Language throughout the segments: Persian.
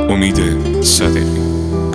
امید صادقی.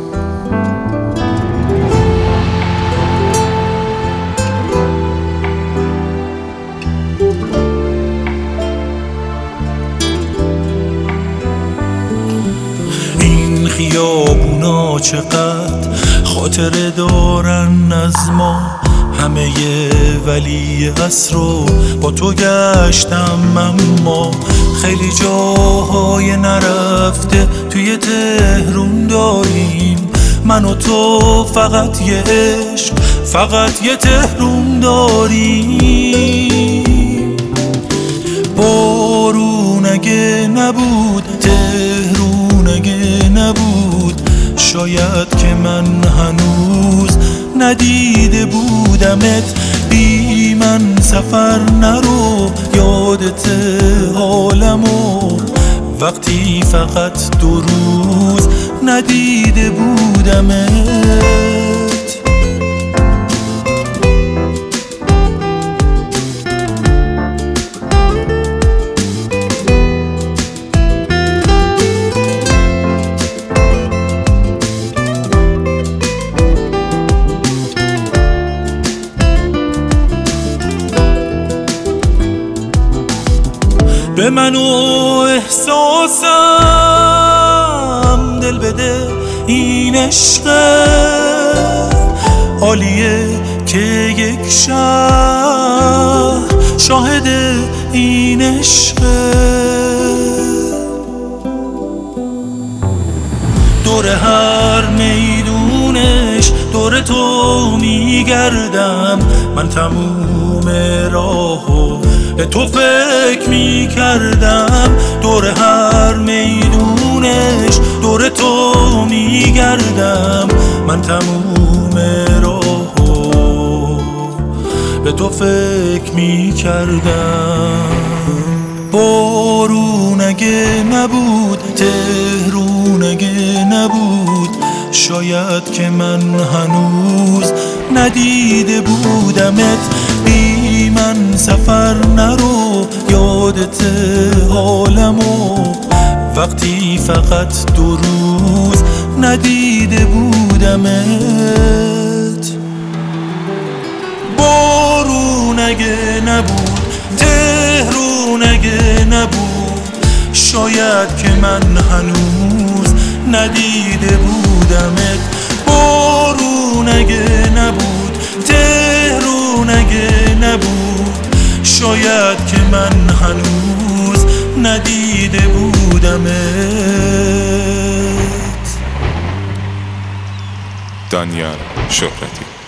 این خیابونا چقدر خاطره دارن از ما، همه ولی عصر رو با تو گشتم، اما خیلی جاهای نرفته توی تهرون داریم. من و تو فقط یه عشق، فقط یه تهرون داریم. بارون اگه نبود، تهرون اگه نبود، شاید که من هنوز ندیده بودمت. بی من سفر نرو، یادت حالمو وقتی فقط 2 روز ندیده بودمت. به من و احساسم دل بده، این عشقه عالیه که یک شهر شاهد این عشقه. دور هر میدونش دور تو میگردم، من تموم راهو به تو فکر میکردم. دور هر میدونش دور تو میگردم، من تموم راهو به تو فکر میکردم. بارون اگه نبود، تهرون اگه نبود، شاید که من هنوز ندیده بودمت. بی من سفر نرو، یادت حالمو وقتی فقط 2 روز ندیده بودمت. بارون اگه نبود، تهرون اگه نبود، شاید که من هنوز ندیده بودمت. بارون اگه نبود، تهرون اگه نبود، شاید که من هنوز ندیده بودمت. دانیال شهرتی.